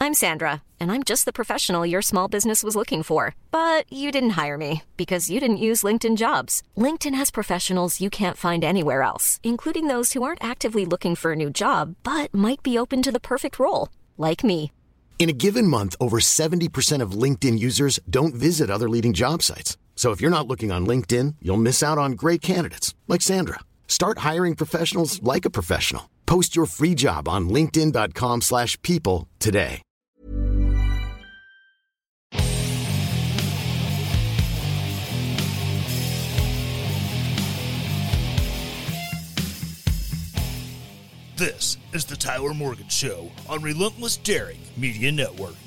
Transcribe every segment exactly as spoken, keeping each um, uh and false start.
I'm Sandra, and I'm just the professional your small business was looking for. But you didn't hire me because you didn't use LinkedIn Jobs. LinkedIn has professionals you can't find anywhere else, including those who aren't actively looking for a new job, but might be open to the perfect role, like me. In a given month, over seventy percent of LinkedIn users don't visit other leading job sites. So if you're not looking on LinkedIn, you'll miss out on great candidates like Sandra. Start hiring professionals like a professional. Post your free job on linkedin.com slash people today. This is the Tyler Morgan Show on Relentless Daring Media Network.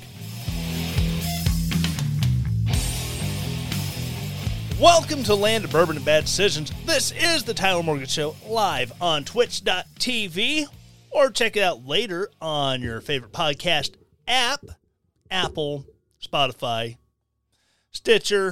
Welcome to Land of Bourbon and Bad Decisions. This is the Tyler Morgan Show live on twitch dot t v, or check it out later on your favorite podcast app, Apple, Spotify, Stitcher,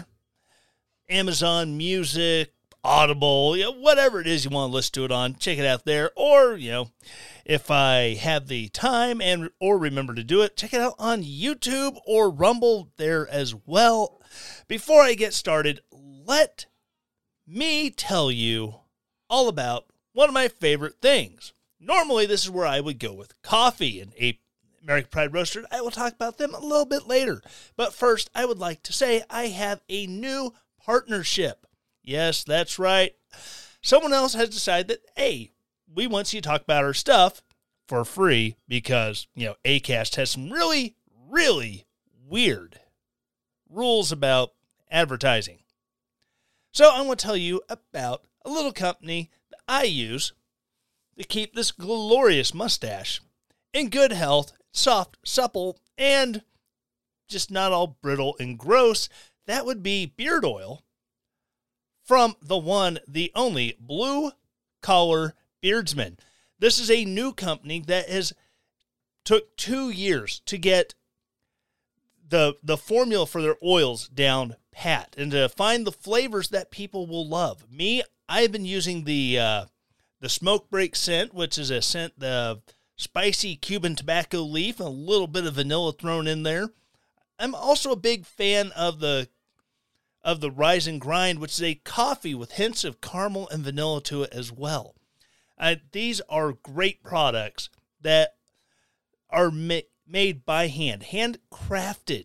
Amazon Music, Audible, you know, whatever it is you want to listen to it on, check it out there. Or, you know, if I have the time and or remember to do it, check it out on YouTube or Rumble there as well. Before I get started, let me tell you all about one of my favorite things. Normally, this is where I would go with coffee and a American Pride Roaster. I will talk about them a little bit later. But first, I would like to say I have a new partnership. Yes, that's right. Someone else has decided that, hey, we want you to talk about our stuff for free because, you know, Acast has some really, really weird rules about advertising. So I want to tell you about a little company that I use to keep this glorious mustache in good health, soft, supple, and just not all brittle and gross. That would be beard oil from the one, the only Blue Collar Beardsman. This is a new company that has took two years to get the the formula for their oils down pat and to find the flavors that people will love. Me, I've been using the uh, the Smoke Break scent, which is a scent of spicy Cuban tobacco leaf and a little bit of vanilla thrown in there. I'm also a big fan of the of the Rise and Grind, which is a coffee with hints of caramel and vanilla to it as well. Uh, these are great products that are ma- made by hand, handcrafted.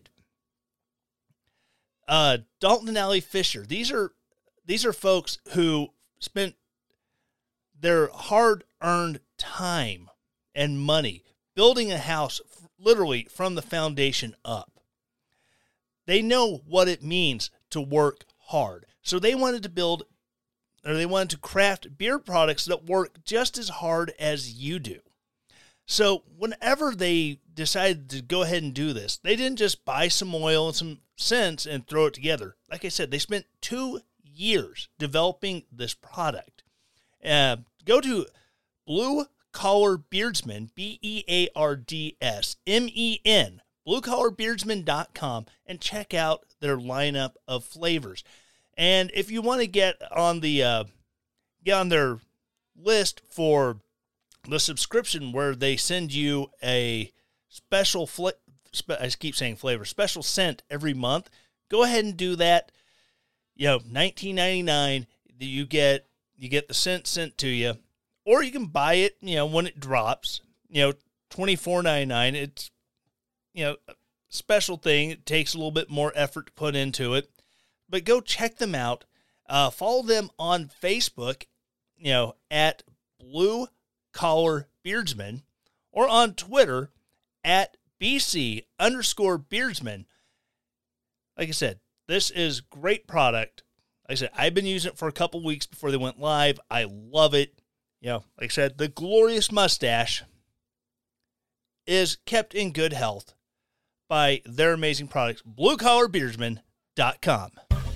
Uh, Dalton and Allie Fisher. These are these are folks who spent their hard-earned time and money building a house f- literally from the foundation up. They know what it means to work hard. So they wanted to build, or they wanted to craft beer products that work just as hard as you do. So whenever they decided to go ahead and do this, they didn't just buy some oil and some scents and throw it together. Like I said, they spent two years developing this product. Uh, go to Blue Collar Beardsman, B E A R D S M E N, blue collar beardsman dot com, and check out their lineup of flavors. And if you want to get on the uh, get on their list for the subscription where they send you a special fla- spe- I keep saying flavor, special scent every month, go ahead and do that. You know, nineteen ninety-nine, you get you get the scent sent to you, or you can buy it, you know, when it drops, you know, twenty-four ninety-nine. It's, you know, a special thing. It takes a little bit more effort to put into it, but go check them out. Uh, follow them on Facebook, you know, at Blue Collar Beardsman, or on Twitter at B C underscore Beardsman. Like I said, this is great product. Like I said, I've been using it for a couple weeks before they went live. I love it. You know, like I said, the glorious mustache is kept in good health by their amazing products, blue collar beardsman dot com.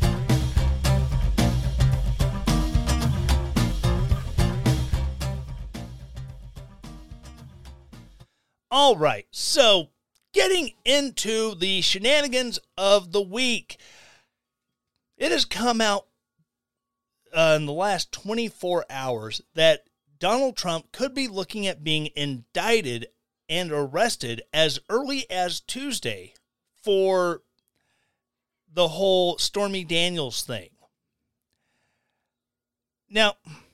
All right, so getting into the shenanigans of the week. It has come out uh, in the last twenty-four hours that Donald Trump could be looking at being indicted and arrested as early as Tuesday for the whole Stormy Daniels thing. Now,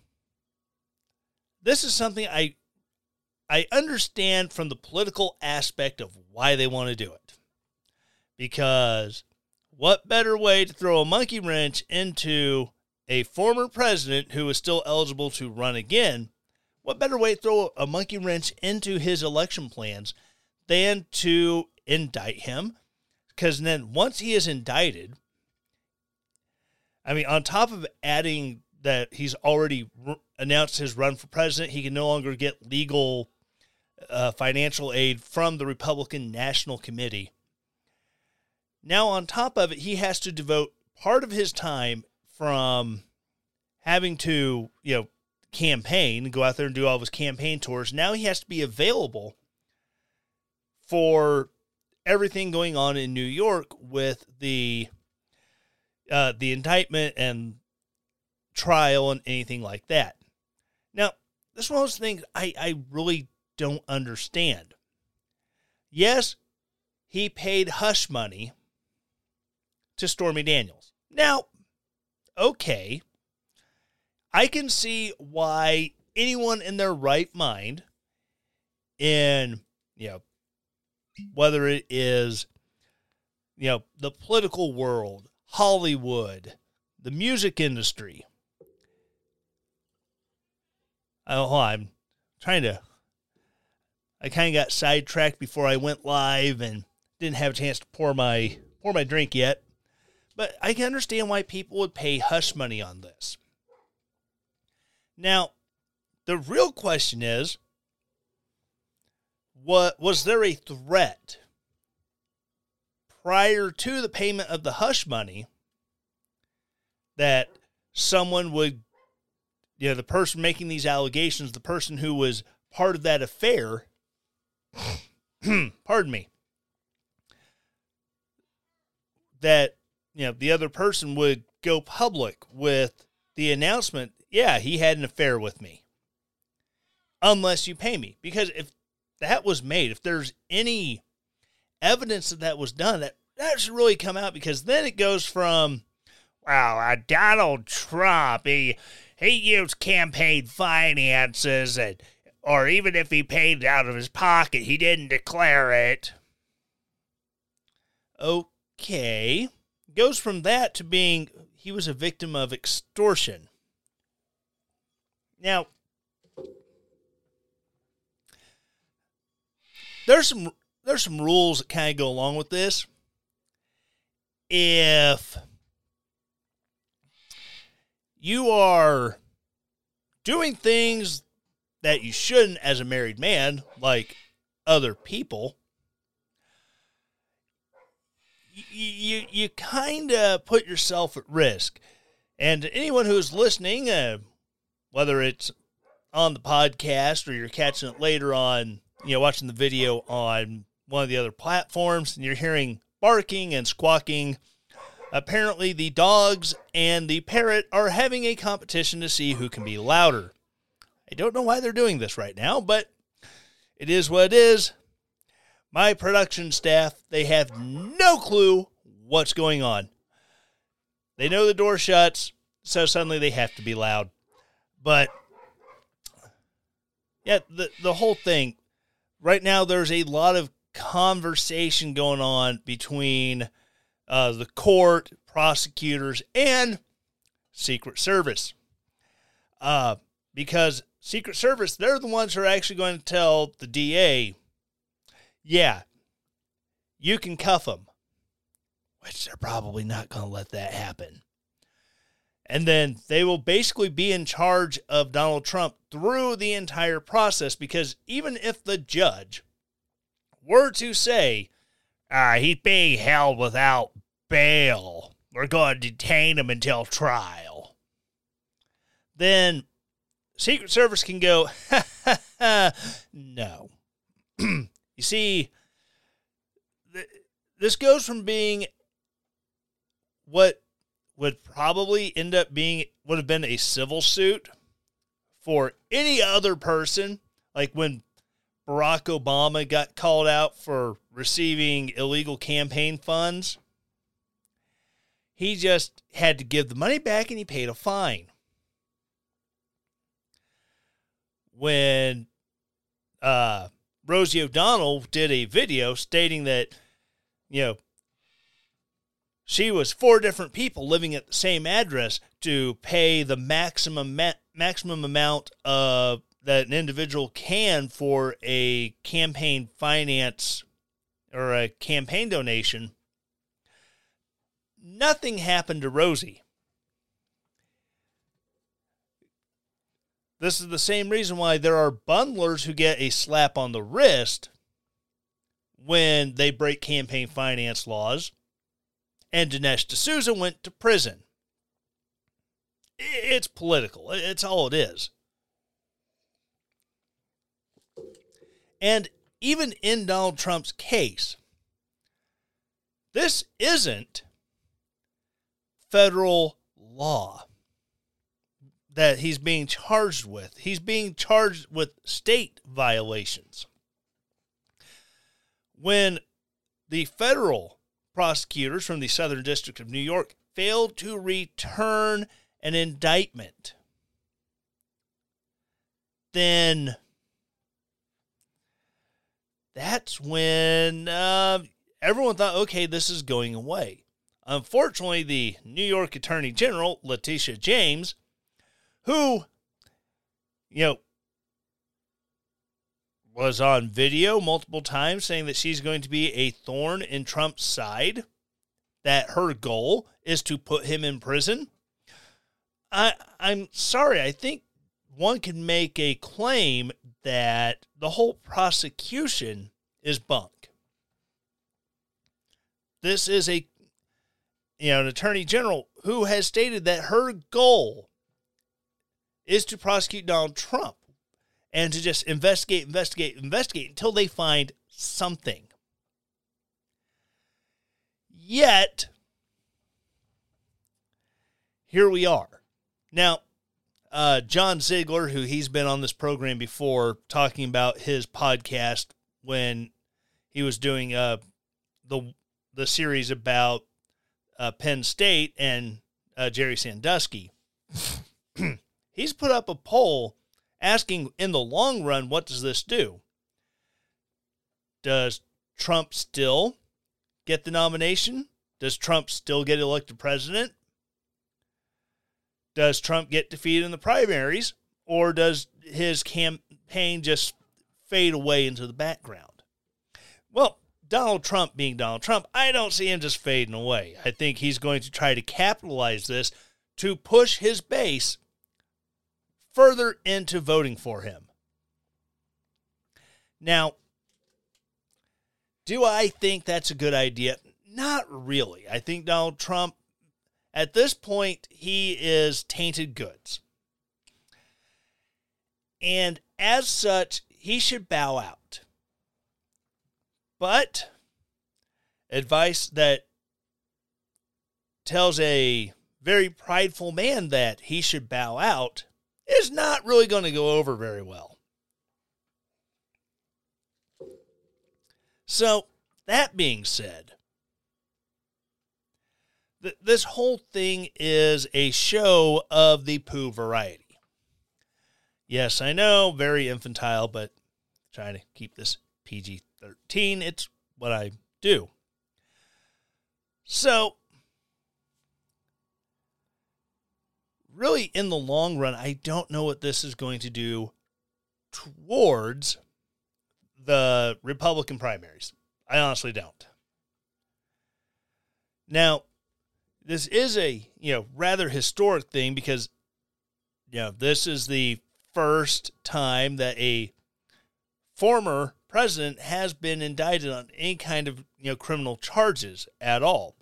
this is something I I understand from the political aspect of why they want to do it. Because what better way to throw a monkey wrench into a former president who is still eligible to run again? What better way to throw a monkey wrench into his election plans than to indict him? Because then once he is indicted, I mean, on top of adding that he's already r- announced his run for president, he can no longer get legal uh, financial aid from the Republican National Committee. Now, on top of it, he has to devote part of his time from having to, you know, campaign, go out there and do all of his campaign tours. Now he has to be available for everything going on in New York with the uh, the indictment and trial and anything like that. Now, this is one of those things I, I really don't understand. Yes, he paid hush money to Stormy Daniels. Now, okay, I can see why anyone in their right mind, in, you know, whether it is, you know, the political world, Hollywood, the music industry. Oh, I'm trying to, I kind of got sidetracked before I went live and didn't have a chance to pour my, pour my drink yet. But I can understand why people would pay hush money on this. Now, the real question is, what was there a threat prior to the payment of the hush money that someone would, you know, the person making these allegations, the person who was part of that affair, pardon me, that, you know, the other person would go public with the announcement, yeah, he had an affair with me, unless you pay me. Because if that was made, if there's any evidence that that was done, that, that should really come out, because then it goes from, well, uh, Donald Trump, he, he used campaign finances, and, or even if he paid out of his pocket, he didn't declare it. Okay. Goes from that to being he was a victim of extortion. Now, there's some there's some rules that kind of go along with this. If you are doing things that you shouldn't as a married man, like other people, you you, you kind of put yourself at risk. And anyone who's listening, uh, whether it's on the podcast or you're catching it later on, you know, watching the video on one of the other platforms, and you're hearing barking and squawking, apparently the dogs and the parrot are having a competition to see who can be louder. I don't know why they're doing this right now, but it is what it is. My production staff, they have no clue what's going on. They know the door shuts, so suddenly they have to be loud. But, yeah, the, the whole thing, right now there's a lot of conversation going on between uh, the court, prosecutors, and Secret Service. Uh, because Secret Service, they're the ones who are actually going to tell the D A, yeah, you can cuff them, which they're probably not going to let that happen. And then they will basically be in charge of Donald Trump through the entire process, because even if the judge were to say, uh, he's being held without bail, we're going to detain him until trial, then Secret Service can go, ha, ha, ha, no. You see, th- this goes from being what would probably end up being, would have been a civil suit for any other person, like when Barack Obama got called out for receiving illegal campaign funds, he just had to give the money back and he paid a fine. When uh, Rosie O'Donnell did a video stating that, you know, she was four different people living at the same address to pay the maximum ma- maximum amount of that an individual can for a campaign finance or a campaign donation. Nothing happened to Rosie. This is the same reason why there are bundlers who get a slap on the wrist when they break campaign finance laws, and Dinesh D'Souza went to prison. It's political. It's all it is. And even in Donald Trump's case, this isn't federal law that he's being charged with. He's being charged with state violations. When the federal prosecutors from the Southern District of New York failed to return an indictment, then that's when uh, everyone thought, okay, this is going away. Unfortunately, the New York Attorney General, Letitia James, who, you know, was on video multiple times saying that she's going to be a thorn in Trump's side, that her goal is to put him in prison. I, I'm sorry, I think one can make a claim that the whole prosecution is bunk. This is a, you know, an attorney general who has stated that her goal is to prosecute Donald Trump and to just investigate, investigate, investigate until they find something. Yet, here we are. Now, uh, John Ziegler, who he's been on this program before, talking about his podcast when he was doing uh, the the series about uh, Penn State and uh, Jerry Sandusky. He's put up a poll asking, in the long run, what does this do? Does Trump still get the nomination? Does Trump still get elected president? Does Trump get defeated in the primaries? Or does his campaign just fade away into the background? Well, Donald Trump being Donald Trump, I don't see him just fading away. I think he's going to try to capitalize this to push his base further into voting for him. Now, do I think that's a good idea? Not really. I think Donald Trump, at this point, he is tainted goods. And as such, he should bow out. But advice that tells a very prideful man that he should bow out is not really going to go over very well. So, that being said, th- this whole thing is a show of the poo variety. Yes, I know, very infantile, but trying to keep this P G thirteen. It's what I do. So, really, in the long run, I don't know what this is going to do towards the Republican primaries. I honestly don't. Now, this is a, you know, rather historic thing because, you know, this is the first time that a former president has been indicted on any kind of, you know, criminal charges at all.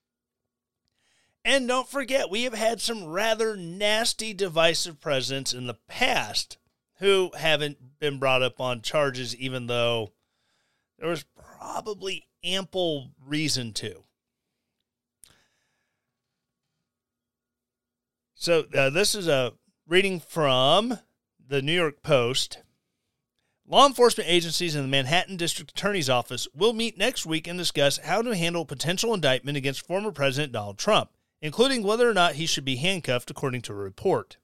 And don't forget, we have had some rather nasty, divisive presidents in the past who haven't been brought up on charges, even though there was probably ample reason to. So uh, this is a reading from the New York Post. Law enforcement agencies in the Manhattan District Attorney's Office will meet next week and discuss how to handle potential indictment against former President Donald Trump, including whether or not he should be handcuffed, according to a report.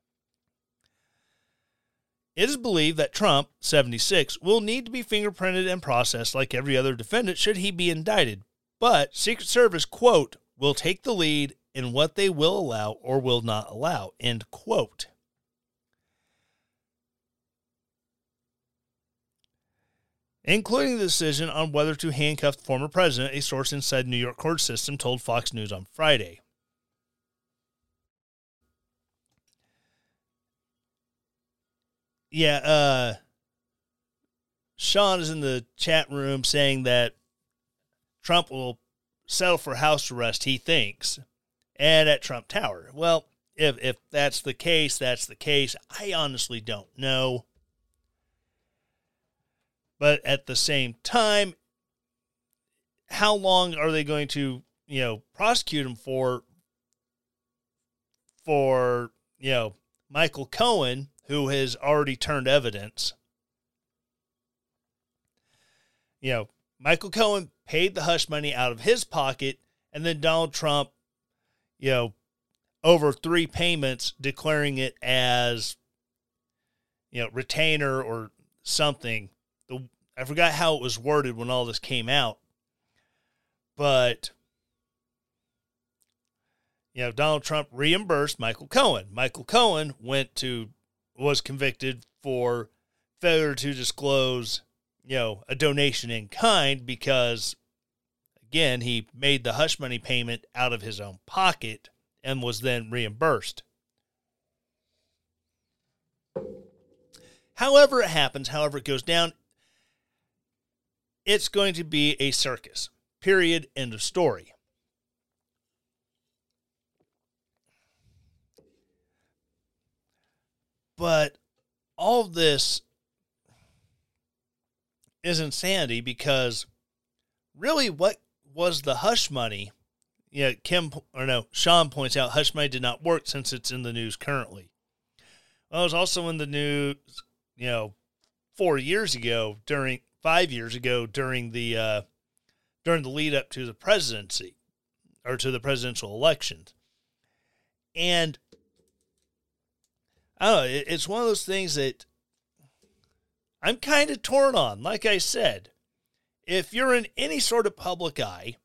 It is believed that Trump, seventy-six, will need to be fingerprinted and processed like every other defendant should he be indicted, but Secret Service, quote, will take the lead in what they will allow or will not allow, end quote. Including the decision on whether to handcuff the former president, a source inside the New York court system told Fox News on Friday. Yeah, uh, Sean is in the chat room saying that Trump will settle for house arrest, he thinks, and at Trump Tower. Well, if if that's the case, that's the case. I honestly don't know. But at the same time, how long are they going to, you know, prosecute him for, for, you know, Michael Cohen, who has already turned evidence? You know, Michael Cohen paid the hush money out of his pocket, and then Donald Trump, you know, over three payments, declaring it as, you know, retainer or something. The I forgot how it was worded when all this came out, but, you know, Donald Trump reimbursed Michael Cohen. Michael Cohen went to, was convicted for failure to disclose, you know, a donation in kind because, again, he made the hush money payment out of his own pocket and was then reimbursed. However it happens, however it goes down, it's going to be a circus. Period. End of story. But all of this is insanity because really what was the hush money? Yeah, Kim, or no, Sean points out hush money did not work since it's in the news currently. Well, it was also in the news, you know, four years ago during, five years ago during the, uh, during the lead up to the presidency or to the presidential elections. And I don't know, it, it's one of those things that I'm kind of torn on. Like I said, if you're in any sort of public eye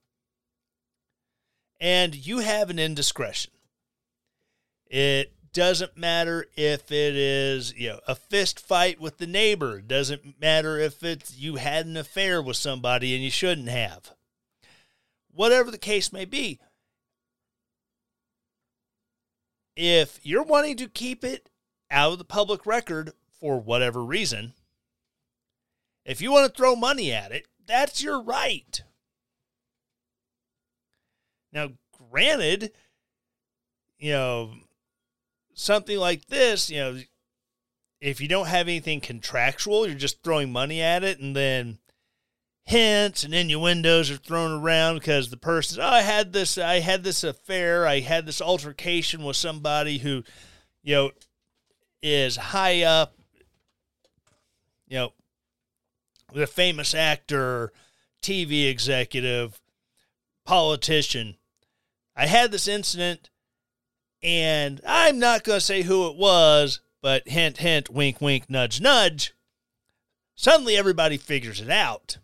and you have an indiscretion, it doesn't matter if it is, you know, a fist fight with the neighbor. It doesn't matter if it's you had an affair with somebody and you shouldn't have. Whatever the case may be, if you're wanting to keep it out of the public record for whatever reason, if you want to throw money at it, that's your right. Now, granted, you know, something like this, you know, if you don't have anything contractual, you're just throwing money at it, and then hints and innuendos are thrown around because the person, oh, I had this, I had this affair, I had this altercation with somebody who, you know, is high up, you know, the famous actor, T V executive, politician. I had this incident, and I'm not going to say who it was, but hint, hint, wink, wink, nudge, nudge. Suddenly everybody figures it out.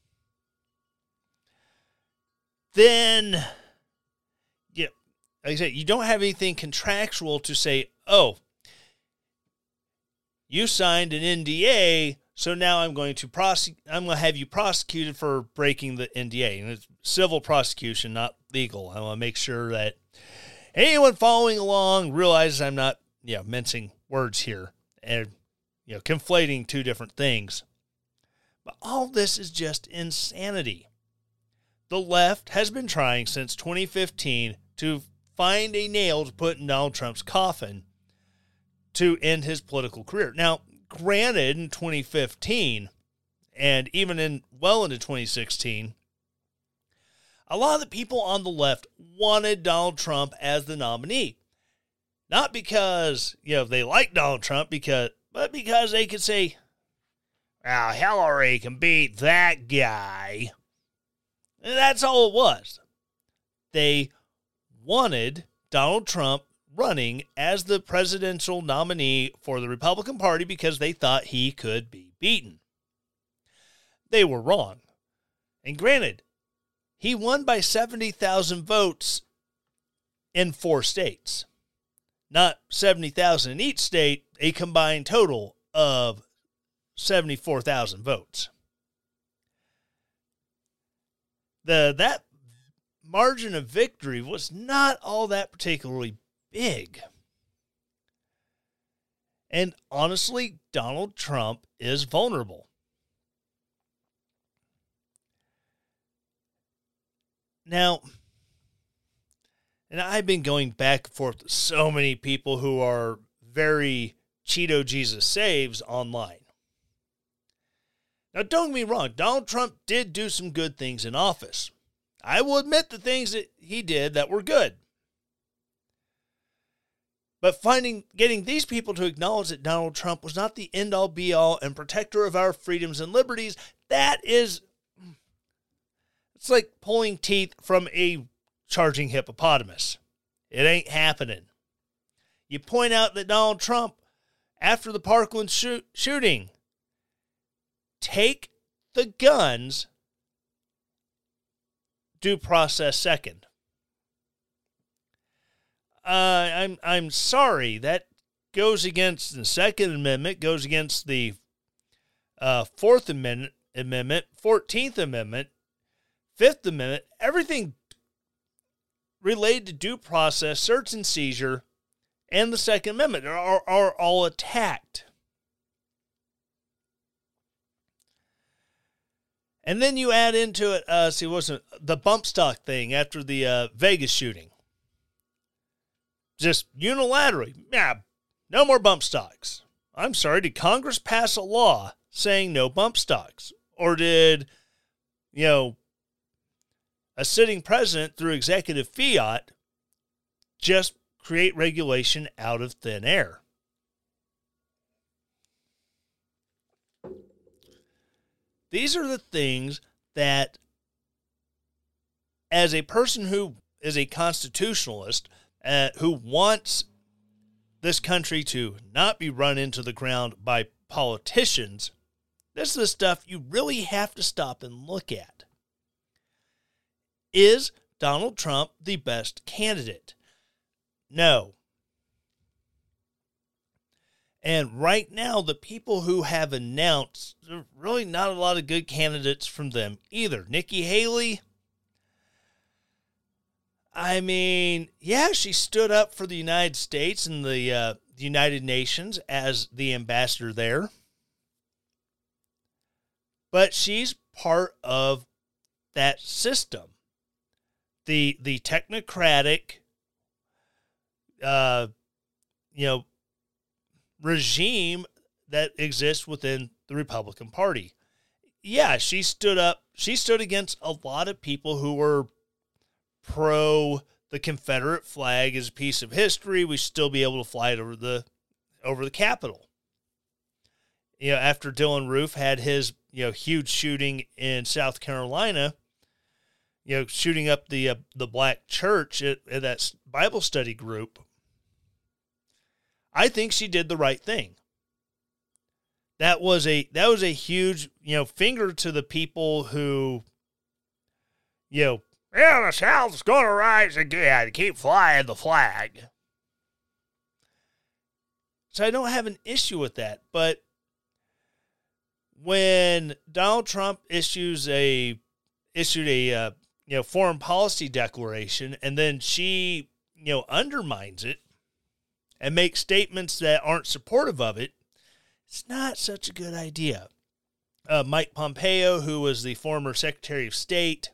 Then, yeah, like I said, you don't have anything contractual to say, oh, you signed an N D A, so now I'm going to prosecute, I'm going to have you prosecuted for breaking the N D A. And it's civil prosecution, not legal. I want to make sure that anyone following along realizes I'm not, you know, mincing words here and, you know, conflating two different things. But all this is just insanity. The left has been trying since twenty fifteen to find a nail to put in Donald Trump's coffin to end his political career. Now, granted, in twenty fifteen, and even in well into twenty sixteen, a lot of the people on the left wanted Donald Trump as the nominee. Not because, you know, they like Donald Trump, because, but because they could say, well, Hillary can beat that guy. And that's all it was. They wanted Donald Trump running as the presidential nominee for the Republican Party because they thought he could be beaten. They were wrong. And granted, he won by seventy thousand votes in four states. Not seventy thousand in each state, a combined total of seventy-four thousand votes. The that margin of victory was not all that particularly big. And honestly, Donald Trump is vulnerable. Now, and I've been going back and forth with so many people who are very Cheeto Jesus saves online. Now, don't get me wrong, Donald Trump did do some good things in office. I will admit the things that he did that were good. But finding, getting these people to acknowledge that Donald Trump was not the end-all, be-all, and protector of our freedoms and liberties, that is, it's like pulling teeth from a charging hippopotamus. It ain't happening. You point out that Donald Trump, after the Parkland shoot, shooting, take the guns, due process second. Uh, I'm I'm sorry, that goes against the Second Amendment, goes against the uh, Fourth Amendment, Amendment, Fourteenth Amendment, Fifth Amendment, everything related to due process, search and seizure, and the Second Amendment are, are all attacked. And then you add into it, uh, see, wasn't the bump stock thing after the uh, Vegas shooting? Just unilaterally, yeah, no more bump stocks. I'm sorry, did Congress pass a law saying no bump stocks? Or did, you know, a sitting president through executive fiat just create regulation out of thin air? These are the things that, as a person who is a constitutionalist, uh, who wants this country to not be run into the ground by politicians, this is the stuff you really have to stop and look at. Is Donald Trump the best candidate? No. And right now, the people who have announced, there are really not a lot of good candidates from them either. Nikki Haley, I mean, yeah, she stood up for the United States and the, uh, the United Nations as the ambassador there. But she's part of that system. The, the technocratic, uh, you know, regime that exists within the Republican Party. Yeah, she stood up, she stood against a lot of people who were pro the Confederate flag as a piece of history. We should still be able to fly it over the over the Capitol. You know, after Dylan Roof had his, you know, huge shooting in South Carolina, you know, shooting up the uh, the black church at, at that Bible study group, I think she did the right thing. That was a that was a huge, you know, finger to the people who, you know, yeah, the South's going to rise again. Keep flying the flag. So I don't have an issue with that. But when Donald Trump issues a issued a uh, you know foreign policy declaration, and then she you know undermines it and makes statements that aren't supportive of it, it's not such a good idea. Uh, Mike Pompeo, who was the former Secretary of State,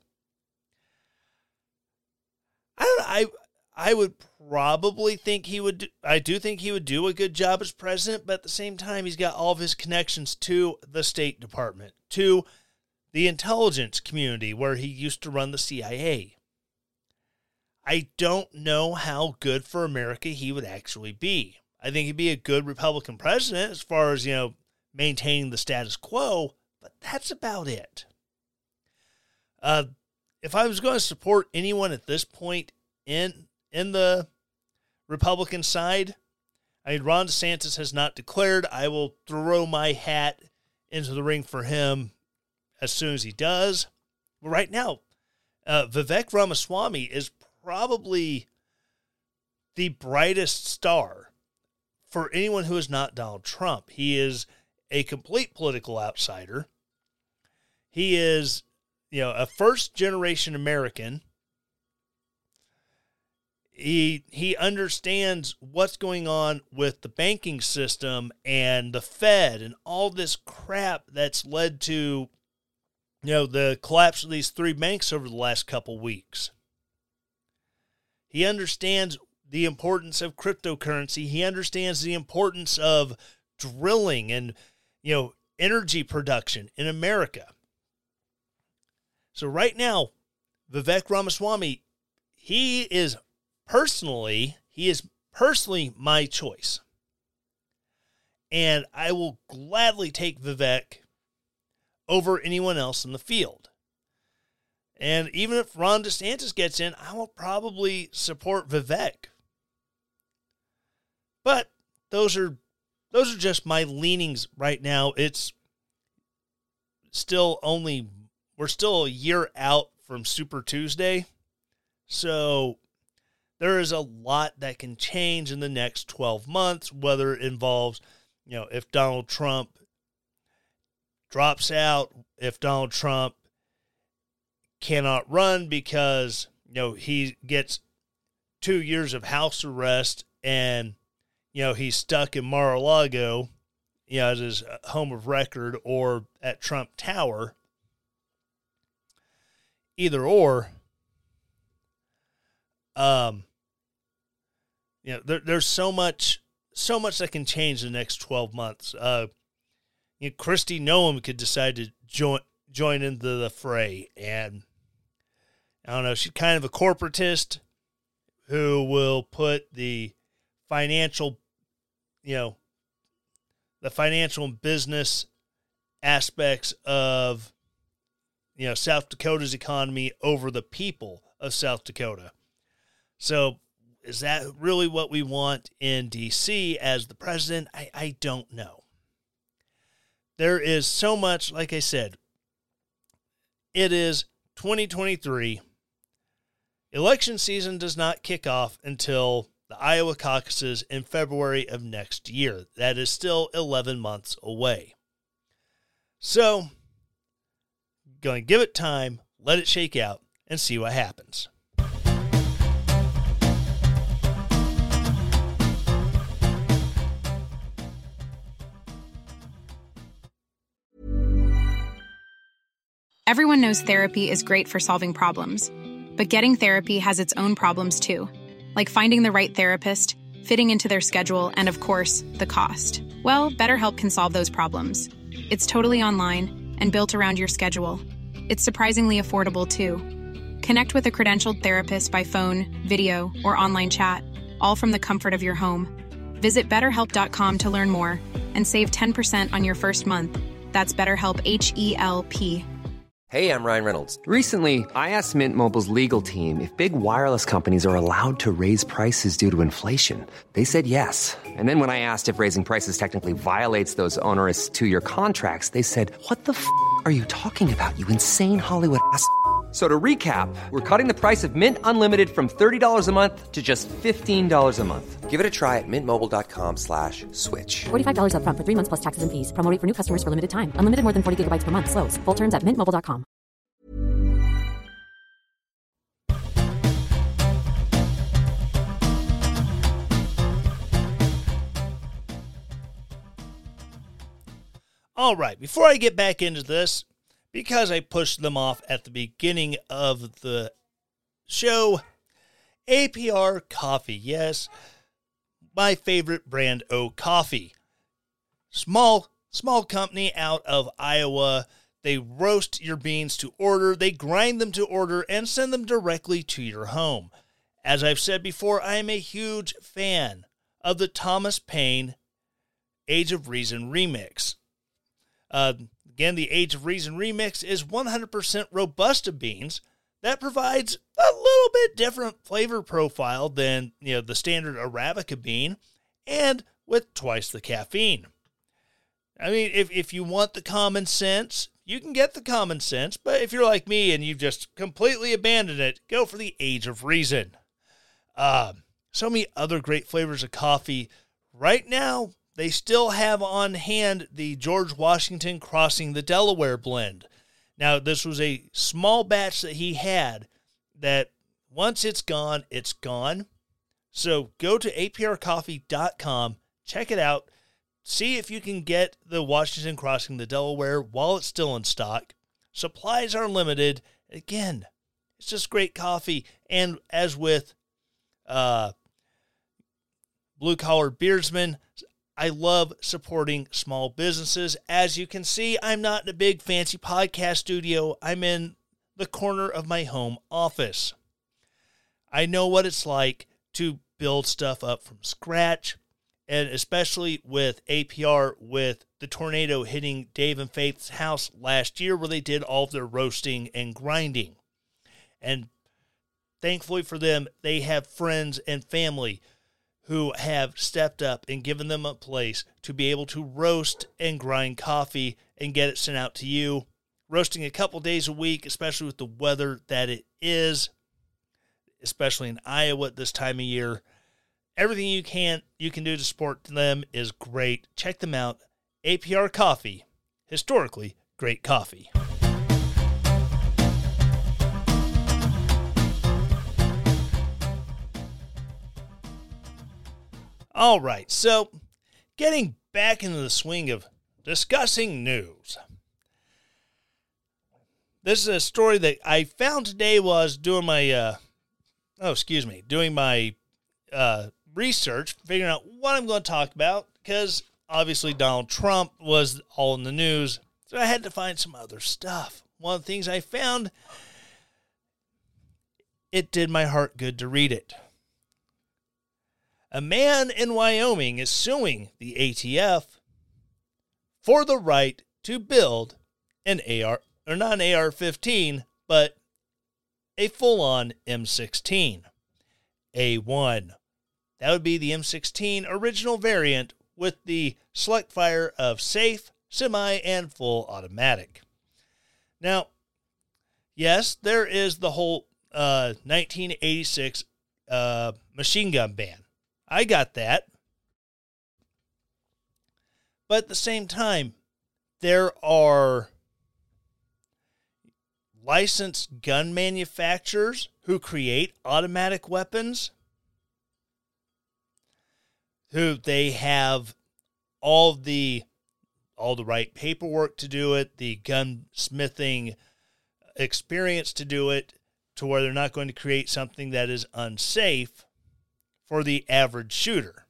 I don't know, I I would probably think he would, do, I do think he would do a good job as president, but at the same time, he's got all of his connections to the State Department, to the intelligence community where he used to run the C I A. I don't know how good for America he would actually be. I think he'd be a good Republican president as far as, you know, maintaining the status quo, but that's about it. Uh, if I was going to support anyone at this point in in the Republican side, I mean, Ron DeSantis has not declared. I will throw my hat into the ring for him as soon as he does. But right now, uh, Vivek Ramaswamy is probably the brightest star for anyone who is not Donald Trump. He is a complete political outsider. He is, you know, a first-generation American. He he understands what's going on with the banking system and the Fed and all this crap that's led to, you know, the collapse of these three banks over the last couple weeks. He understands the importance of cryptocurrency. He understands the importance of drilling and, you know, energy production in America. So right now, Vivek Ramaswamy, he is personally, he is personally my choice. And I will gladly take Vivek over anyone else in the field. And even if Ron DeSantis gets in, I will probably support Vivek. But those are those are just my leanings right now. It's still only, we're still a year out from Super Tuesday. So there is a lot that can change in the next twelve months, whether it involves, you know, if Donald Trump drops out, if Donald Trump cannot run because, you know, he gets two years of house arrest and, you know, he's stuck in Mar-a-Lago, you know, as his home of record, or at Trump Tower. Either or, um, you know, there, there's so much, so much that can change in the next twelve months. Uh, you know, Kristi Noem could decide to join join into the fray, and I don't know, she's kind of a corporatist who will put the financial, you know, the financial and business aspects of, you know, South Dakota's economy over the people of South Dakota. So is that really what we want in D C as the president? I, I don't know. There is so much, like I said, it is twenty twenty-three. Election season does not kick off until the Iowa caucuses in February of next year. That is still eleven months away. So, going to give it time, let it shake out, and see what happens. Everyone knows therapy is great for solving problems, but getting therapy has its own problems too, like finding the right therapist, fitting into their schedule, and of course, the cost. Well, BetterHelp can solve those problems. It's totally online and built around your schedule. It's surprisingly affordable too. Connect with a credentialed therapist by phone, video, or online chat, all from the comfort of your home. Visit better help dot com to learn more and save ten percent on your first month. That's BetterHelp, H E L P. Hey, I'm Ryan Reynolds. Recently, I asked Mint Mobile's legal team if big wireless companies are allowed to raise prices due to inflation. They said yes. And then when I asked if raising prices technically violates those onerous two-year contracts, they said, "What the f*** are you talking about, you insane Hollywood ass f- So to recap, we're cutting the price of Mint Unlimited from thirty dollars a month to just fifteen dollars a month. Give it a try at mintmobile.com slash switch. forty-five dollars up front for three months plus taxes and fees. Promo rate for new customers for limited time. Unlimited more than forty gigabytes per month. Slows full terms at mint mobile dot com. All right, before I get back into this, because I pushed them off at the beginning of the show, A P R Coffee, yes, my favorite brand of coffee. Small, small company out of Iowa. They roast your beans to order, they grind them to order, and send them directly to your home. As I've said before, I am a huge fan of the Thomas Paine Age of Reason remix. Uh, again, the Age of Reason Remix is one hundred percent Robusta beans. That provides a little bit different flavor profile than, you know, the standard Arabica bean, and with twice the caffeine. I mean, if, if you want the common sense, you can get the common sense, but if you're like me and you've just completely abandoned it, go for the Age of Reason. Uh, so many other great flavors of coffee. Right now, they still have on hand the George Washington Crossing the Delaware blend. Now, this was a small batch that he had that once it's gone, it's gone. So go to A P R coffee dot com, check it out, see if you can get the Washington Crossing the Delaware while it's still in stock. Supplies are limited. Again, it's just great coffee. And as with uh, Blue Collar Beersman, I love supporting small businesses. As you can see, I'm not in a big fancy podcast studio. I'm in the corner of my home office. I know what it's like to build stuff up from scratch, and especially with A P R, with the tornado hitting Dave and Faith's house last year where they did all of their roasting and grinding. And thankfully for them, they have friends and family who have stepped up and given them a place to be able to roast and grind coffee and get it sent out to you. Roasting a couple days a week, especially with the weather that it is, especially in Iowa at this time of year. Everything you can you can do to support them is great. Check them out. A P R Coffee, historically great coffee. All right, so getting back into the swing of discussing news. This is a story that I found today while I was doing my, uh, oh, excuse me, doing my uh, research, figuring out what I'm going to talk about, because obviously Donald Trump was all in the news, so I had to find some other stuff. One of the things I found, it did my heart good to read it. A man in Wyoming is suing the A T F for the right to build an A R, or not an A R fifteen, but a full-on M sixteen. A one. That would be the M sixteen original variant with the select fire of safe, semi, and full automatic. Now, yes, there is the whole uh, nineteen eighty-six uh, machine gun ban. I got that. But at the same time, there are licensed gun manufacturers who create automatic weapons, who they have all the all the right paperwork to do it, the gunsmithing experience to do it, to where they're not going to create something that is unsafe for the average shooter.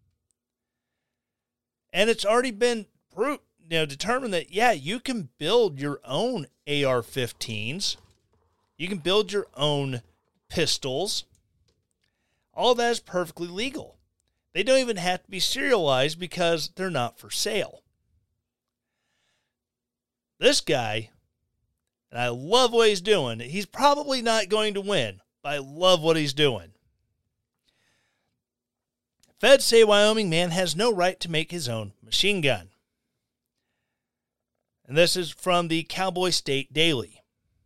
And it's already been proved, you know, determined that, yeah, you can build your own A R fifteens. You can build your own pistols. All of that is perfectly legal. They don't even have to be serialized because they're not for sale. This guy, and I love what he's doing. He's probably not going to win, but I love what he's doing. Feds say Wyoming man has no right to make his own machine gun. And this is from the Cowboy State Daily.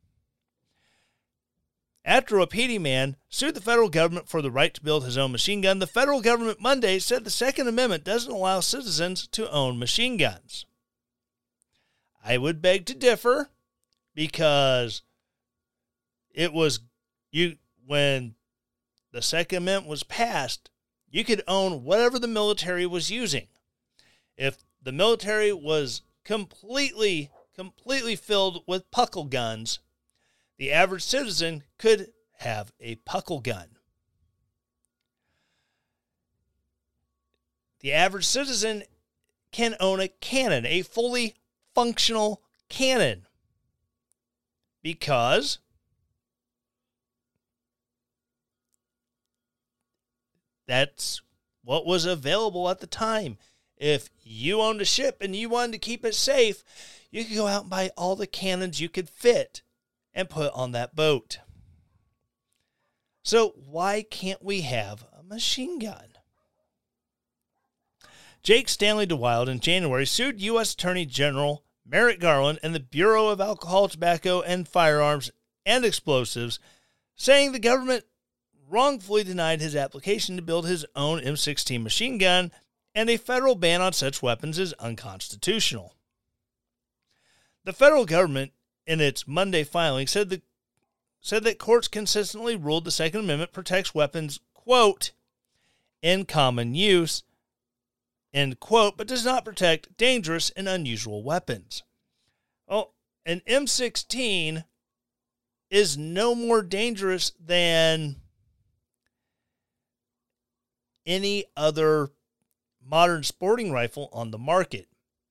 After a Wapiti man sued the federal government for the right to build his own machine gun, the federal government Monday said the Second Amendment doesn't allow citizens to own machine guns. I would beg to differ, because it was you when the Second Amendment was passed, you could own whatever the military was using. If the military was completely, completely filled with puckle guns, the average citizen could have a puckle gun. The average citizen can own a cannon, a fully functional cannon, because that's what was available at the time. If you owned a ship and you wanted to keep it safe, you could go out and buy all the cannons you could fit and put on that boat. So why can't we have a machine gun? Jake Stanley DeWild in January sued U S Attorney General Merrick Garland and the Bureau of Alcohol, Tobacco, and Firearms and Explosives, saying the government wrongfully denied his application to build his own M sixteen machine gun, and a federal ban on such weapons is unconstitutional. The federal government, in its Monday filing, said, the, said that courts consistently ruled the Second Amendment protects weapons, quote, in common use, end quote, but does not protect dangerous and unusual weapons. Oh, an M sixteen is no more dangerous than any other modern sporting rifle on the market.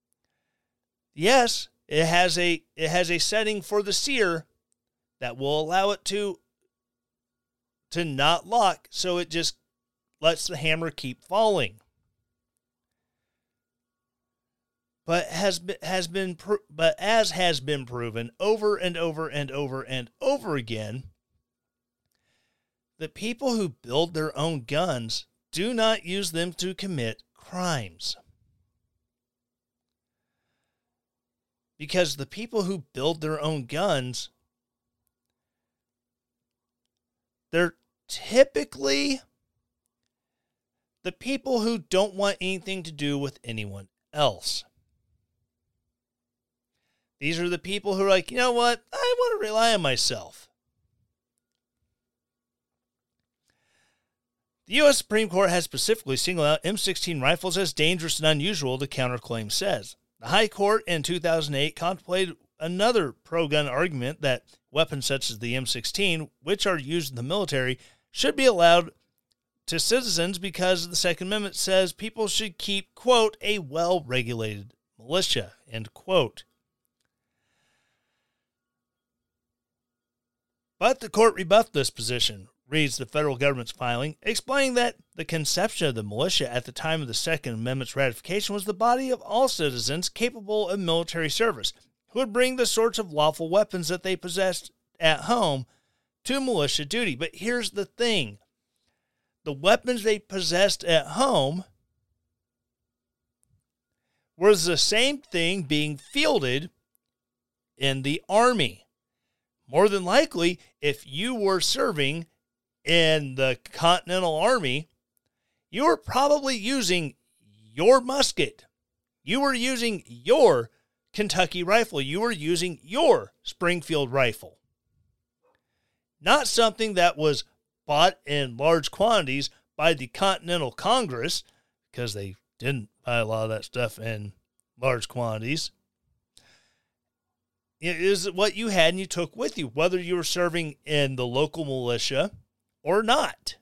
Yes, it has a it has a setting for the sear that will allow it to to not lock, so it just lets the hammer keep falling. But has been, has been but as has been proven over and over and over and over again, the people who build their own guns do not use them to commit crimes. Because the people who build their own guns, they're typically the people who don't want anything to do with anyone else. These are the people who are like, you know what? I want to rely on myself. The U S Supreme Court has specifically singled out M sixteen rifles as dangerous and unusual, the counterclaim says. The High Court in two thousand eight contemplated another pro-gun argument that weapons such as the M sixteen, which are used in the military, should be allowed to citizens because the Second Amendment says people should keep, quote, a well-regulated militia, end quote. But the court rebuffed this position, reads the federal government's filing, explaining that the conception of the militia at the time of the Second Amendment's ratification was the body of all citizens capable of military service, who would bring the sorts of lawful weapons that they possessed at home to militia duty. But here's the thing. The weapons they possessed at home was the same thing being fielded in the Army. More than likely, if you were serving in the Continental Army, you were probably using your musket. You were using your Kentucky rifle. You were using your Springfield rifle. Not something that was bought in large quantities by the Continental Congress, because they didn't buy a lot of that stuff in large quantities. It is what you had and you took with you, whether you were serving in the local militia or not.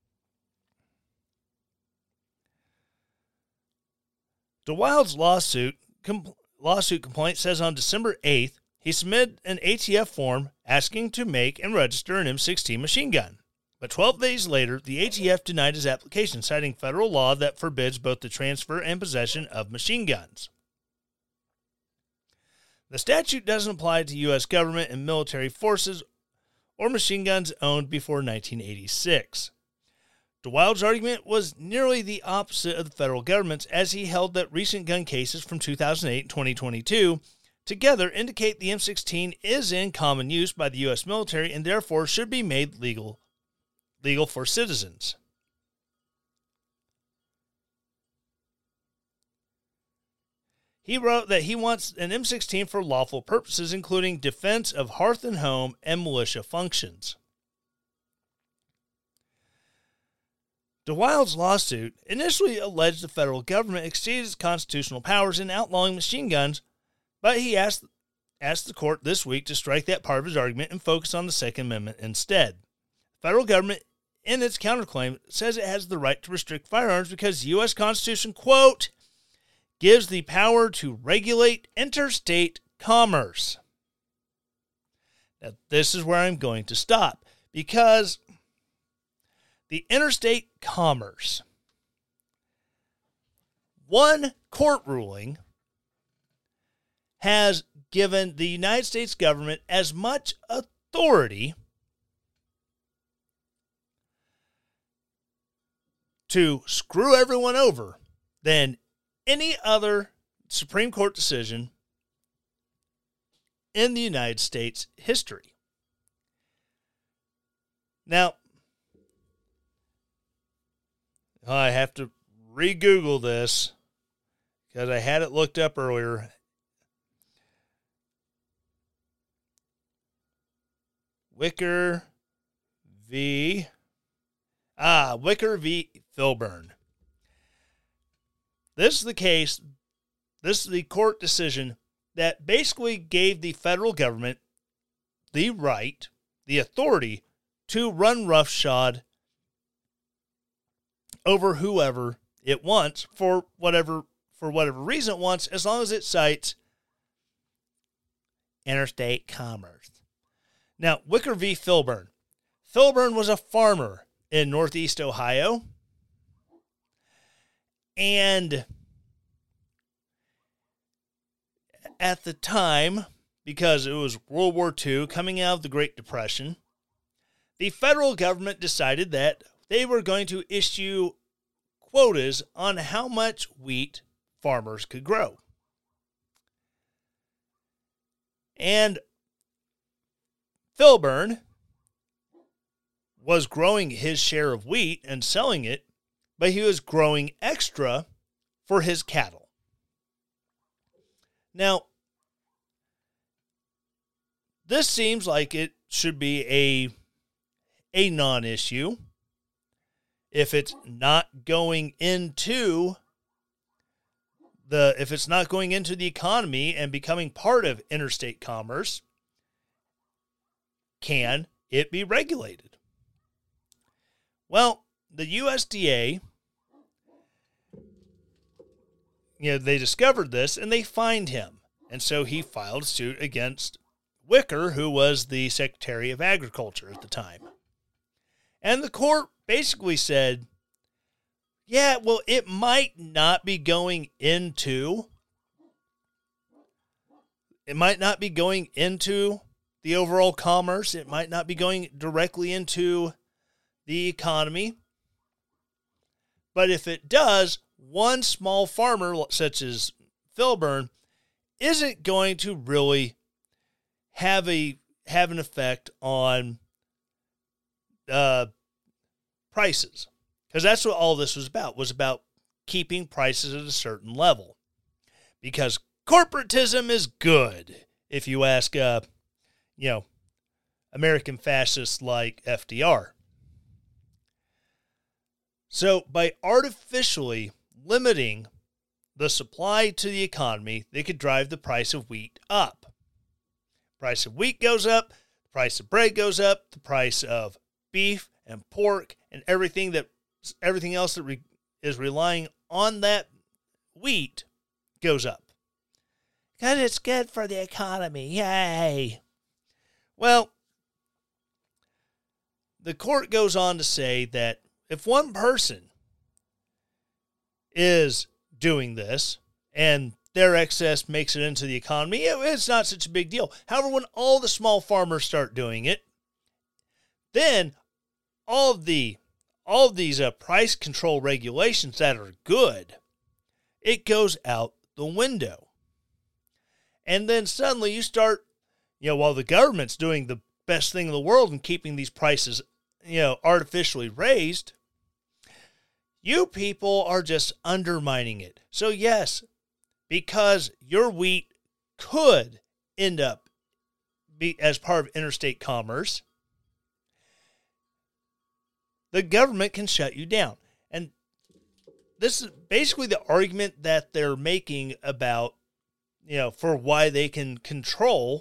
DeWild's lawsuit com- lawsuit complaint says on December eighth, he submitted an A T F form asking to make and register an M sixteen machine gun. But twelve days later, the A T F denied his application, citing federal law that forbids both the transfer and possession of machine guns. The statute doesn't apply to U S government and military forces or machine guns owned before nineteen eighty-six. DeWild's argument was nearly the opposite of the federal government's, as he held that recent gun cases from two thousand eight and twenty twenty-two together indicate the M sixteen is in common use by the U S military and therefore should be made legal, legal for citizens. He wrote that he wants an M sixteen for lawful purposes, including defense of hearth and home and militia functions. DeWild's lawsuit initially alleged the federal government exceeded its constitutional powers in outlawing machine guns, but he asked, asked the court this week to strike that part of his argument and focus on the Second Amendment instead. The federal government, in its counterclaim, says it has the right to restrict firearms because the U S Constitution, quote, gives the power to regulate interstate commerce. Now, this is where I'm going to stop, because the interstate commerce, one court ruling has given the United States government as much authority to screw everyone over than any other Supreme Court decision in the United States history. Now, I have to re-Google this because I had it looked up earlier. Wicker v. Ah, Wicker v. Filburn. This is the case, this is the court decision that basically gave the federal government the right, the authority to run roughshod over whoever it wants for whatever for whatever reason it wants, as long as it cites interstate commerce. Now, Wicker v. Filburn. Filburn was a farmer in Northeast Ohio, and at the time, because it was World War Two, coming out of the Great Depression, the federal government decided that they were going to issue quotas on how much wheat farmers could grow. And Filburn was growing his share of wheat and selling it, but he was growing extra for his cattle. Now, this seems like it should be a, a non-issue if it's not going into the if it's not going into the economy and becoming part of interstate commerce. Can it be regulated? Well, the U S D A, you know, they discovered this and they fined him. And so he filed suit against Wicker, who was the Secretary of Agriculture at the time. And the court basically said, yeah, well, it might not be going into, it might not be going into the overall commerce. It might not be going directly into the economy. But if it does, one small farmer, such as Filburn, isn't going to really have a have an effect on uh, prices. Because that's what all this was about, was about keeping prices at a certain level. Because corporatism is good, if you ask, uh, you know, American fascists like F D R. So by artificially limiting the supply to the economy, they could drive the price of wheat up. Price of wheat goes up, the price of bread goes up, the price of beef and pork and everything that everything else that re, is relying on that wheat goes up. Because it's good for the economy. Yay. Well, the court goes on to say that if one person is doing this and their excess makes it into the economy, it's not such a big deal. However, when all the small farmers start doing it, then all of the all of these uh, price control regulations that are good, it goes out the window. And then suddenly you start, you know, while the government's doing the best thing in the world and keeping these prices, you know, artificially raised, you people are just undermining it. So yes, because your wheat could end up be as part of interstate commerce, the government can shut you down. And this is basically the argument that they're making about, you know, for why they can control,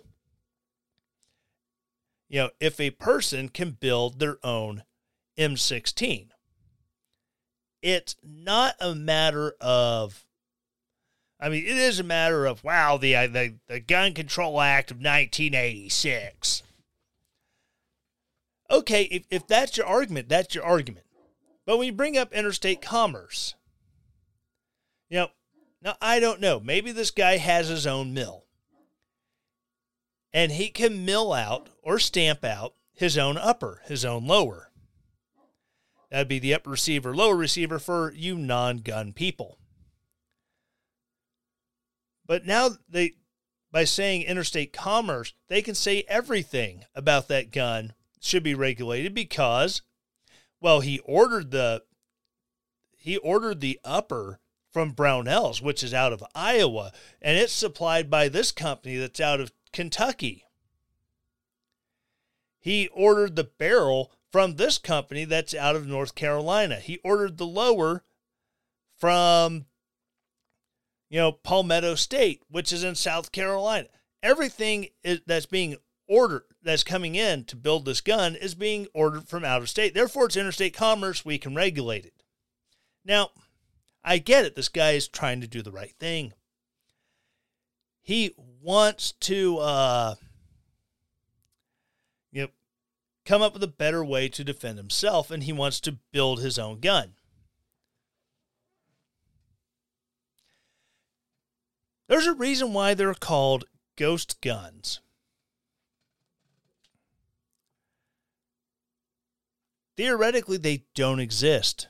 you know, if a person can build their own M sixteen. It's not a matter of, I mean, it is a matter of, wow, the, the, the Gun Control Act of nineteen eighty-six. Okay, if, if that's your argument, that's your argument. But when you bring up interstate commerce, You know, now I don't know. Maybe this guy has his own mill. And he can mill out or stamp out his own upper, his own lower. That'd be the upper receiver, lower receiver for you non-gun people. But now they, by saying interstate commerce, they can say everything about that gun should be regulated because, well, he ordered the he ordered the upper from Brownells, which is out of Iowa, and it's supplied by this company that's out of Kentucky. He ordered the barrel from this company that's out of North Carolina. He ordered the lower from, you know, Palmetto State, which is in South Carolina. Everything is, that's being ordered, that's coming in to build this gun, is being ordered from out of state. Therefore, it's interstate commerce. We can regulate it. Now, I get it. This guy is trying to do the right thing. He wants to, uh, you know, come up with a better way to defend himself, and he wants to build his own gun. There's a reason why they're called ghost guns. Theoretically, they don't exist.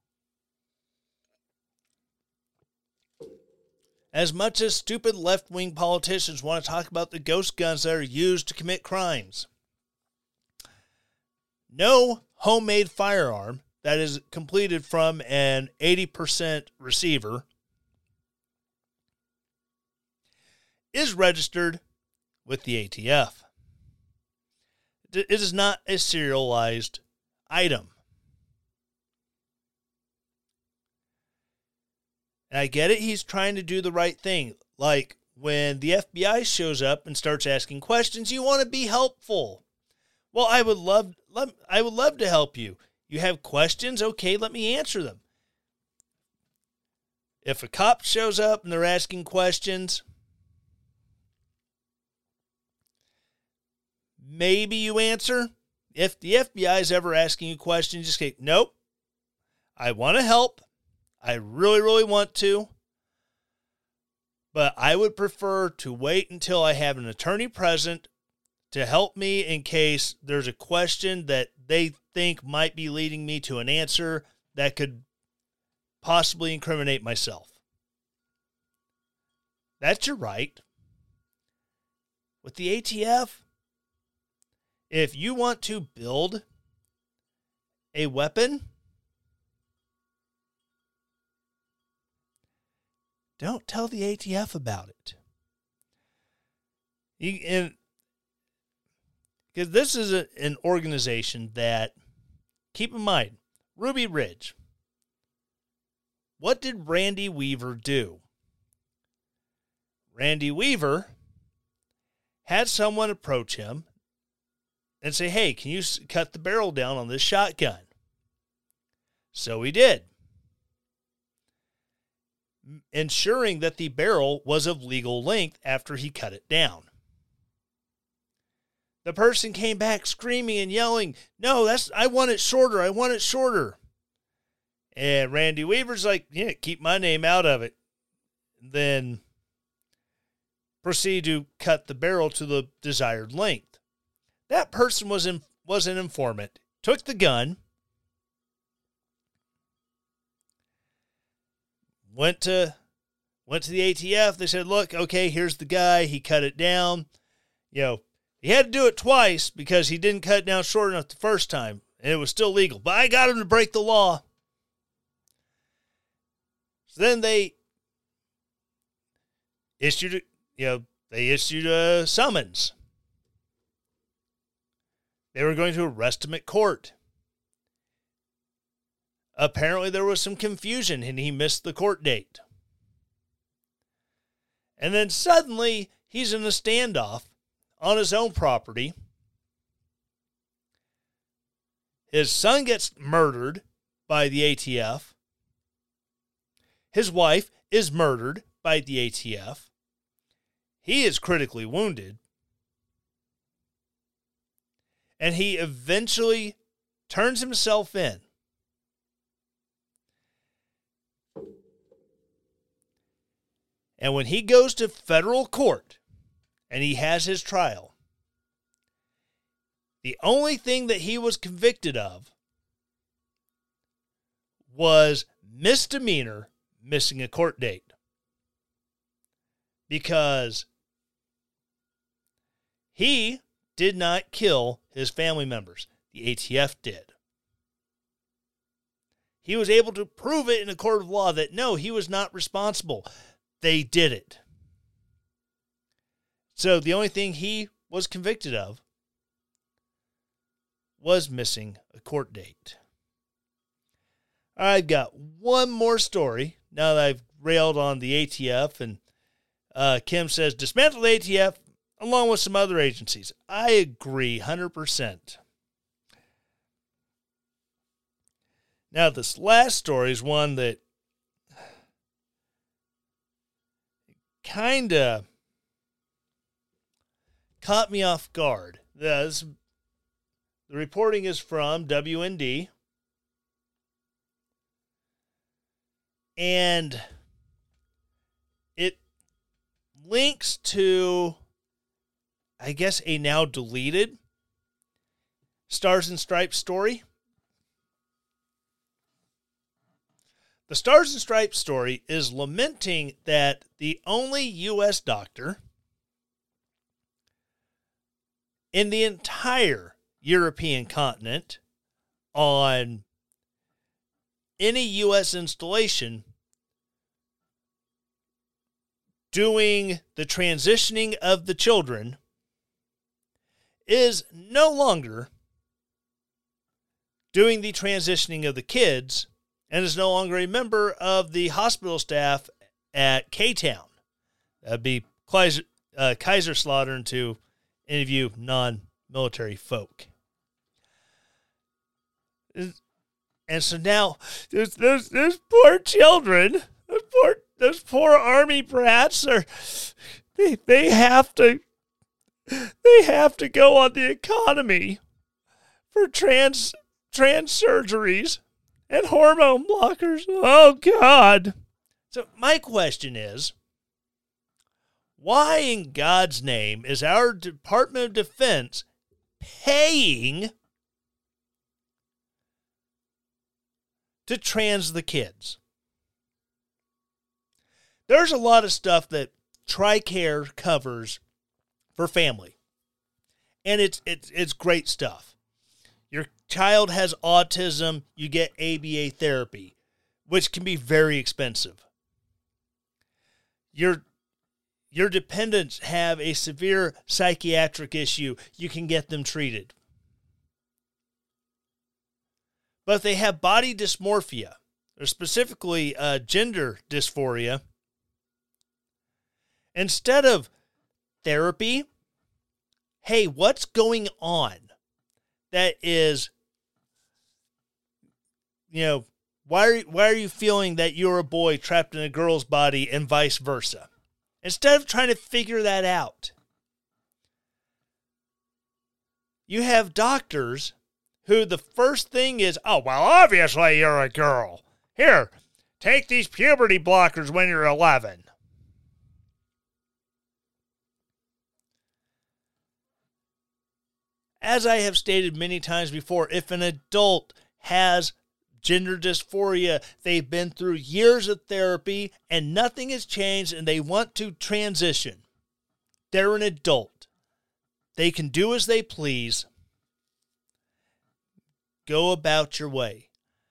As much as stupid left-wing politicians want to talk about the ghost guns that are used to commit crimes, no homemade firearm that is completed from an eighty percent receiver is registered with the A T F. It is not a serialized item. And I get it, he's trying to do the right thing. Like when the F B I shows up and starts asking questions, you want to be helpful. Well, I would love, love I would love to help you. You have questions? Okay, let me answer them. If a cop shows up and they're asking questions, maybe you answer. If the F B I is ever asking you questions, just say, nope, I want to help. I really, really want to. But I would prefer to wait until I have an attorney present to help me in case there's a question that they think might be leading me to an answer that could possibly incriminate myself. That's your right. With the A T F, if you want to build a weapon, don't tell the A T F about it. You, and because this is a, an organization that, keep in mind, Ruby Ridge. What did Randy Weaver do? Randy Weaver had someone approach him and say, hey, can you cut the barrel down on this shotgun? So he did, ensuring that the barrel was of legal length after he cut it down. The person came back screaming and yelling, no, that's I want it shorter, I want it shorter. And Randy Weaver's like, yeah, keep my name out of it. Then proceed to cut the barrel to the desired length. That person was in, was an informant, took the gun, went to went to the A T F. They said, look, okay, here's the guy. He cut it down. You know, he had to do it twice because he didn't cut it down short enough the first time, and it was still legal. But I got him to break the law. So then they issued, you know, they issued a summons. They were going to arrest him at court. Apparently there was some confusion and he missed the court date. And then suddenly he's in a standoff on his own property. His son gets murdered by the A T F. His wife is murdered by the A T F. He is critically wounded. And he eventually turns himself in. And when he goes to federal court and he has his trial, the only thing that he was convicted of was misdemeanor missing a court date. Because he did not kill his family members. The A T F did. He was able to prove it in a court of law that no, he was not responsible. They did it. So the only thing he was convicted of was missing a court date. I've got one more story now that I've railed on the A T F, and uh, Kim says, dismantle the A T F along with some other agencies. I agree one hundred percent. Now, this last story is one that kind of caught me off guard. This, the reporting is from W N D. And it links to, I guess, a now deleted Stars and Stripes story. The Stars and Stripes story is lamenting that the only U S doctor in the entire European continent on any U S installation doing the transitioning of the children is no longer doing the transitioning of the kids and is no longer a member of the hospital staff at K-Town. That'd be Kaiser, uh, Kaiserslautern to any of you non-military folk. And so now, those, those, those poor children, those poor, those poor army brats are, they, they have to, they have to go on the economy for trans, trans surgeries and hormone blockers. Oh, God. So my question is, why in God's name is our Department of Defense paying to trans the kids? There's a lot of stuff that TRICARE covers for family. And it's it's it's great stuff. Your child has autism, you get A B A therapy, which can be very expensive. Your your dependents have a severe psychiatric issue, you can get them treated. But if they have body dysmorphia, or specifically uh, gender dysphoria, instead of therapy, hey, what's going on that is, you know, why are, why are you feeling that you're a boy trapped in a girl's body and vice versa? Instead of trying to figure that out, you have doctors who the first thing is, oh, well, obviously you're a girl. Here, take these puberty blockers when you're eleven. As I have stated many times before, if an adult has gender dysphoria, they've been through years of therapy and nothing has changed and they want to transition, they're an adult. They can do as they please. Go about your way.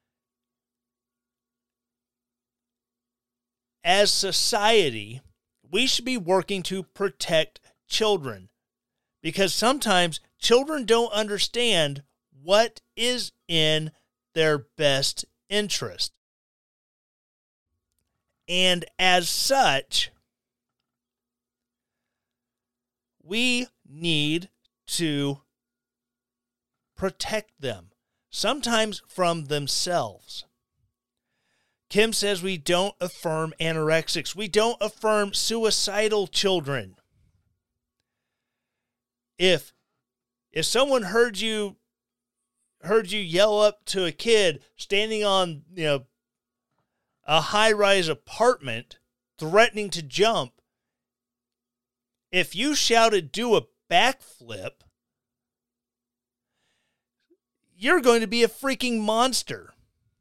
As society, we should be working to protect children, because sometimes children don't understand what is in their best interest. And as such, we need to protect them, sometimes from themselves. Kim says we don't affirm anorexics. We don't affirm suicidal children. If if someone heard you heard you yell up to a kid standing on, you know, a high-rise apartment threatening to jump, if you shouted, do a backflip, you're going to be a freaking monster.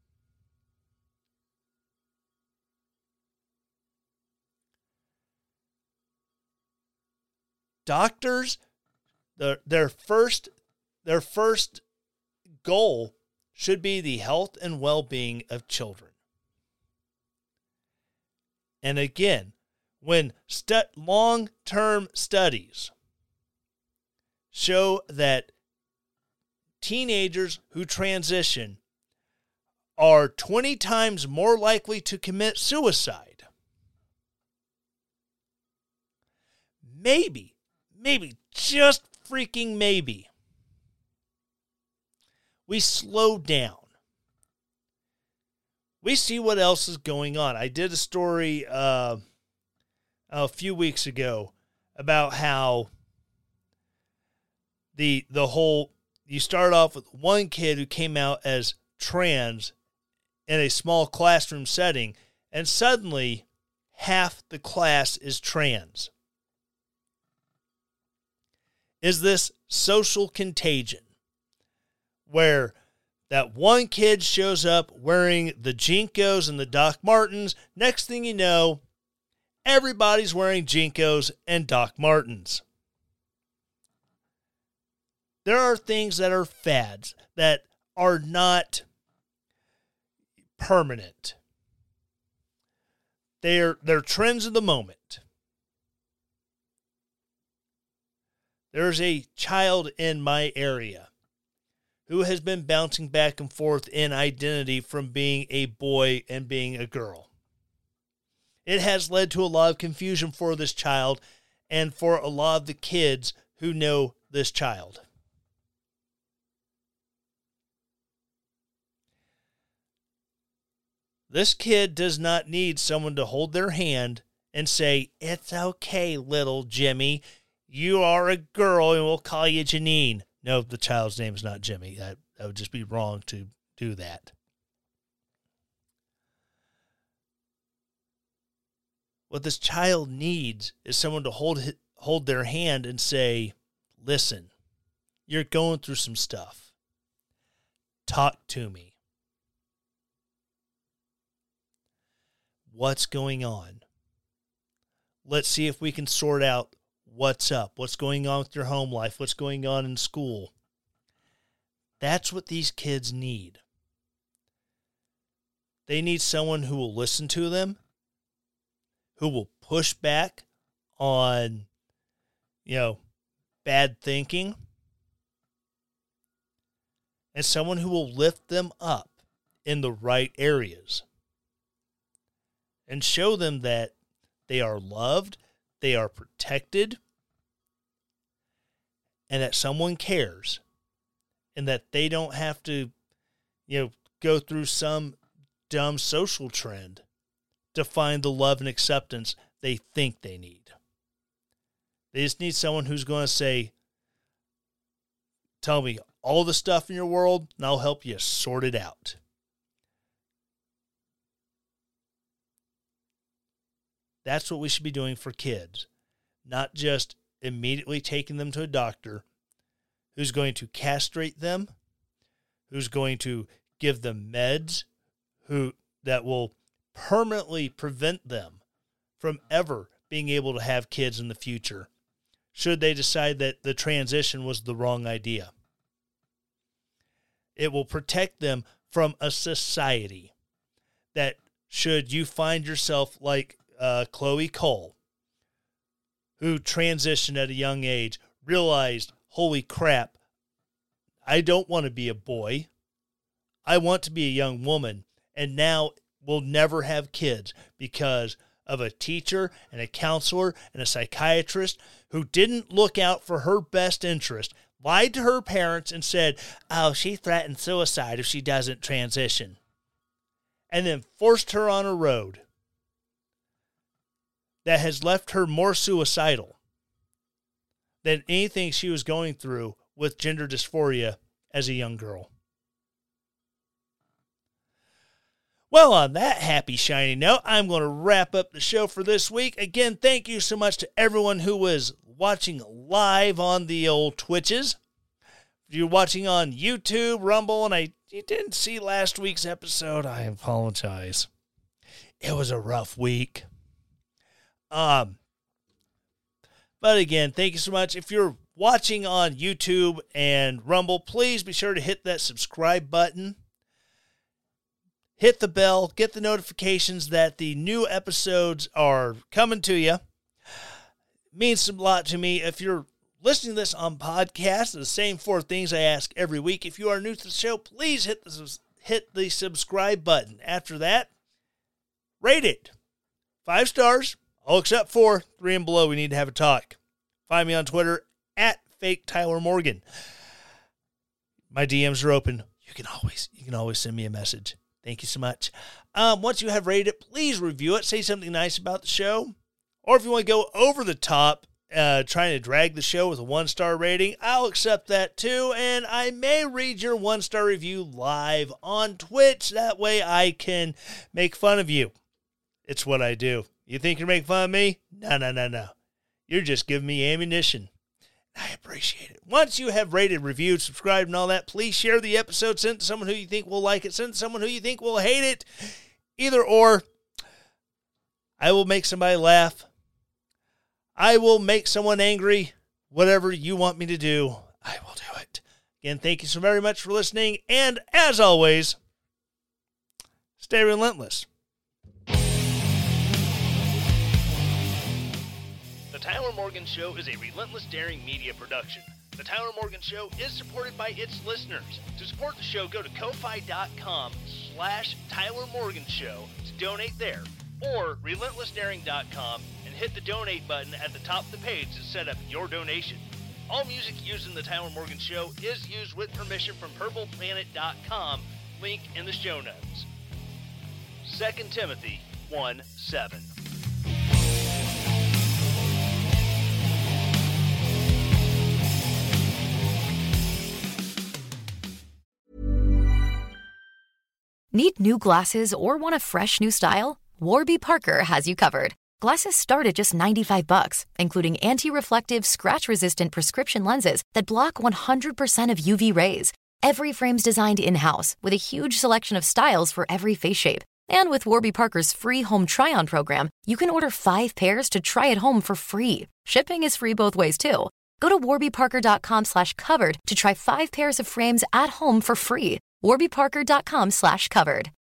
Doctors, their, their first, their first goal should be the health and well-being of children. And again, when stu- long-term studies show that teenagers who transition are twenty times more likely to commit suicide, maybe, maybe, just freaking maybe, we slow down. We see what else is going on. I did a story uh, a few weeks ago about how the the whole, you start off with one kid who came out as trans in a small classroom setting, and suddenly half the class is trans. Is this social contagion where that one kid shows up wearing the Jinkos and the Doc Martens? Next thing you know, everybody's wearing Jinkos and Doc Martens. There are things that are fads that are not permanent. They're, they're trends of the moment. There's a child in my area who has been bouncing back and forth in identity from being a boy and being a girl. It has led to a lot of confusion for this child and for a lot of the kids who know this child. This kid does not need someone to hold their hand and say, "It's okay, little Jimmy. You are a girl and we'll call you Janine." No, the child's name is not Jimmy. That, that would just be wrong to do that. What this child needs is someone to hold hold their hand and say, "Listen, you're going through some stuff. Talk to me. What's going on? Let's see if we can sort out what's up, what's going on with your home life, what's going on in school." That's what these kids need. They need someone who will listen to them, who will push back on, you know, bad thinking, and someone who will lift them up in the right areas and show them that they are loved, they are protected, and that someone cares, and that they don't have to, you know, go through some dumb social trend to find the love and acceptance they think they need. They just need someone who's going to say, "Tell me all the stuff in your world, and I'll help you sort it out." That's what we should be doing for kids, not just immediately taking them to a doctor who's going to castrate them, who's going to give them meds, who that will permanently prevent them from ever being able to have kids in the future, should they decide that the transition was the wrong idea. It will protect them from a society that, should you find yourself like Uh, Chloe Cole, who transitioned at a young age, realized, holy crap, I don't want to be a boy. I want to be a young woman, and now will never have kids because of a teacher and a counselor and a psychiatrist who didn't look out for her best interest, lied to her parents and said, "Oh, she threatened suicide if she doesn't transition," and then forced her on a road that has left her more suicidal than anything she was going through with gender dysphoria as a young girl. Well, on that happy, shiny note, I'm going to wrap up the show for this week. Again, thank you so much to everyone who was watching live on the old Twitches. If you're watching on YouTube, Rumble, and I you didn't see last week's episode, I apologize. It was a rough week. Um, but again, thank you so much. If you're watching on YouTube and Rumble, please be sure to hit that subscribe button. Hit the bell, get the notifications that the new episodes are coming to you. It means a lot to me. If you're listening to this on podcast, the same four things I ask every week. If you are new to the show, please hit the, hit the subscribe button. After that, rate it. Five stars, all except four. Three and below, we need to have a talk. Find me on Twitter at Fake Tyler Morgan. My D Ms are open. You can always, you can always send me a message. Thank you so much. Um, once you have rated it, please review it. Say something nice about the show. Or if you want to go over the top, uh, trying to drag the show with a one-star rating, I'll accept that too. And I may read your one-star review live on Twitch. That way I can make fun of you. It's what I do. You think you're making fun of me? No, no, no, no. You're just giving me ammunition. I appreciate it. Once you have rated, reviewed, subscribed, and all that, please share the episode. Send it to someone who you think will like it. Send it to someone who you think will hate it. Either or, I will make somebody laugh. I will make someone angry. Whatever you want me to do, I will do it. Again, thank you so very much for listening. And as always, stay relentless. The Tyler Morgan Show is a Relentless Daring media production. The Tyler Morgan Show is supported by its listeners. To support the show, go to ko-fi.com slash Tyler Morgan Show to donate there, or relentless daring dot com and hit the donate button at the top of the page to set up your donation. All music used in the Tyler Morgan Show is used with permission from purple planet dot com, link in the show notes. Second Timothy one seven. Need new glasses or want a fresh new style? Warby Parker has you covered. Glasses start at just ninety-five bucks, including anti-reflective, scratch-resistant prescription lenses that block one hundred percent of U V rays. Every frame's designed in-house with a huge selection of styles for every face shape. And with Warby Parker's free home try-on program, you can order five pairs to try at home for free. Shipping is free both ways, too. Go to warbyparker.com slash covered to try five pairs of frames at home for free. warbyparker.com slash covered.